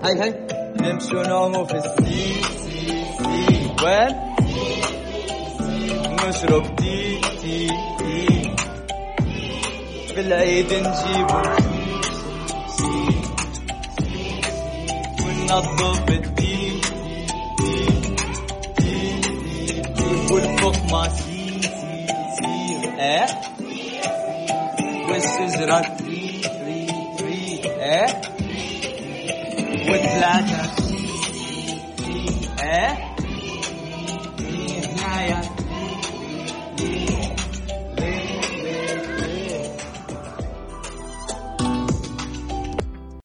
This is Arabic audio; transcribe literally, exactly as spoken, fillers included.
هاي هاي نمشوا نوموا في السي سي سي وين نشرب تي تي تي في العيد نجيبوا سي وننظف التي تي تي تي والفوق ما سي سي سي ايه والشجرة تري تري تري ايه وثلاثة ايه